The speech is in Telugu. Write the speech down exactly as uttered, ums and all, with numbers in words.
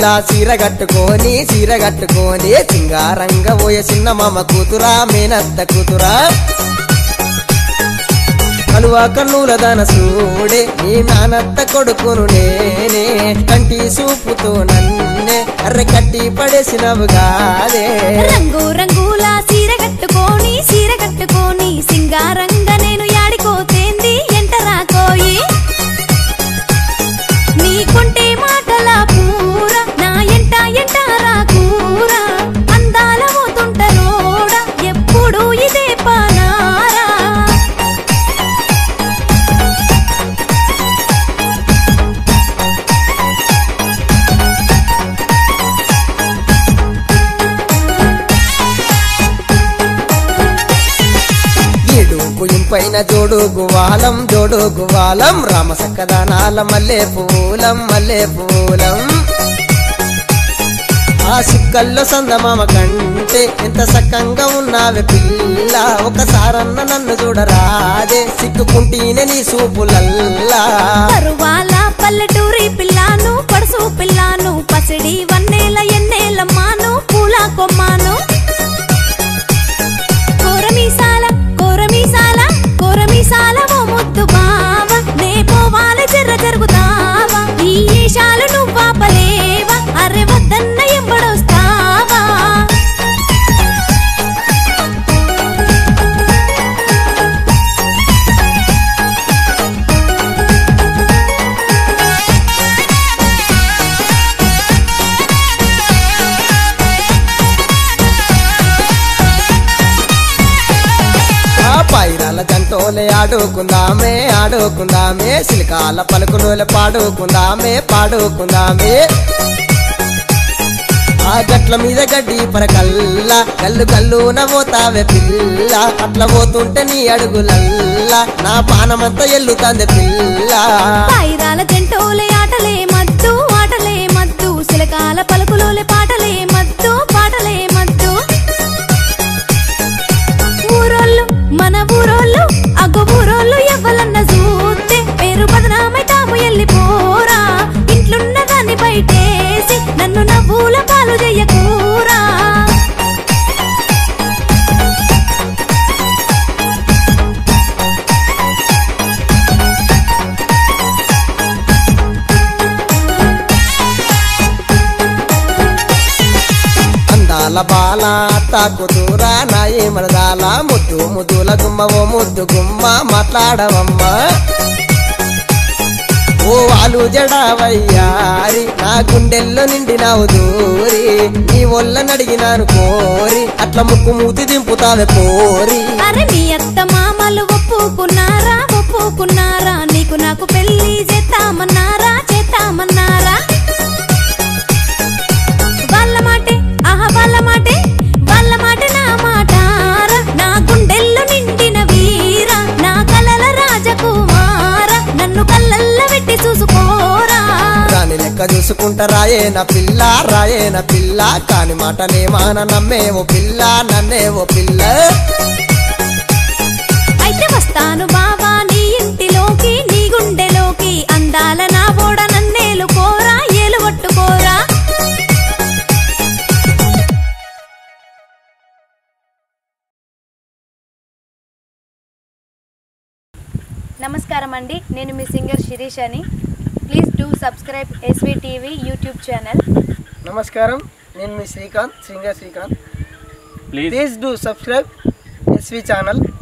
రంగుల చీర కట్టుకొని చీర కట్టుకొని సింగారంగ పోయే చిన్న మామ కూతురా మేనత్త కూతురా కలువ కన్నుల దాన సూడే నీ నానత్త కొడుకును నేనే కంటి సూపుతో నన్నే అర్రె కట్టి పడేసినవు కాదే రంగు రంగుల చీర కట్టుకొని చీర కట్టుకొని సింగారంగ నేను యాడికోతేంది ఎంట రాకోయి నీ కొంటే మాటల పూర నా ఎంట ఎంట రాకూర అందాల పోతుంటరోడ ఎప్పుడు ఇదే పనారా పైన జోడు గువాలం జోడు గువాలం రామ సక్కదానాల మల్లె పూలం మల్లె పూలం ఆ సిక్కల్లో సందమామ కంటే ఎంత సక్కంగా ఉన్నావే పిల్ల ఒకసారన్న నన్ను చూడరాదే సిక్కుకుంటేనే నీ సూపులల్లా పరువాల పల్లెటూరి పిల్లాను పడుసు పిల్లాను పసిడి వన్నేల ఎన్నేల మాను పూల కొమ్మాను కోరమీసాల కోరమీసాల కోరమీసాల ఓ ముద్దు బావ నే పోవాల జర్ర జరుగుతావా ఈ ఏషాలు నువ్వాపలేవా అరే వద్దన్న ఎంబడొస్తావా పైరాల జంటోలే ఆడుకుందామే ఆడుకుందామే సిలికాల పలుకులోలే పాడుకుందామే పాడుకుందామే ఆ గట్ల మీద గడ్డి పరకల్లా కల్లు కల్లు నవ్వుతావే పిల్ల అట్లా పోతుంటే నీ అడుగులల్లా నా పానమంతా ఎల్లుతాంది పిల్ల పైరాల జంటోలే ఆటలే మద్దు ఆటలే మద్దు సిలకాల పలుకులోలే పాటలే మద్దు పాటలే మద్దు ఊరోళ్ళు మన ఊరోళ్ళు అగ్గు ఊరోళ్ళు ఎవ్వలన్న చూస్తే పేరు బదనామై తాము ఎల్లిపోరా ఇంట్లున్న దాన్ని బయటేసి నన్ను నవ్వుల పాలు చెయ్యకూరా అందాల బాల తాకుతూరా నాయి మరదాల ముద్దు ముద్దుల గుమ్మ ఓ ముద్దు గుమ్మ మాట్లాడవమ్మా ఓ వాలు జడావయ్యారి నా గుండెల్లో నిండినావు దూరి నీ ఒళ్ళ నడిగినాను కోరి అట్లా ముక్కు మూతి దింపుతావే పోరి అరే మీ అత్త మామలు ఒప్పుకున్నారా ఒప్పుకున్నారా నీకు నాకు పెళ్లి చేస్తామన్నారా చేస్తామన్నారా వాళ్ళ మాటే ఆహా వాళ్ళ మాటే వాళ్ళ మాట నా మాటారా నా గుండెల్లో నిండిన వీర నా కలల రాజకుమార నన్ను కళ్ళల్ల పెట్టి చూసుకోరా రాని లెక్క చూసుకుంటా రాయే నా పిల్ల రాయే నా పిల్ల కాని మాట నే మాన నమ్మేవో పిల్ల నన్నేవో పిల్ల అయితే వస్తాను బావా నీ ఇంటిలోకి నీ గుండెలోకి అందాల నా బోడ నన్నేలు కోరా ఏలు పట్టుకోరా నమస్కారం అండి నేను మీ సింగర్ శిరీష్ అని please do subscribe SV TV YouTube channel నమస్కారం నేను మీ Srikanth singer Srikanth please do subscribe SV channel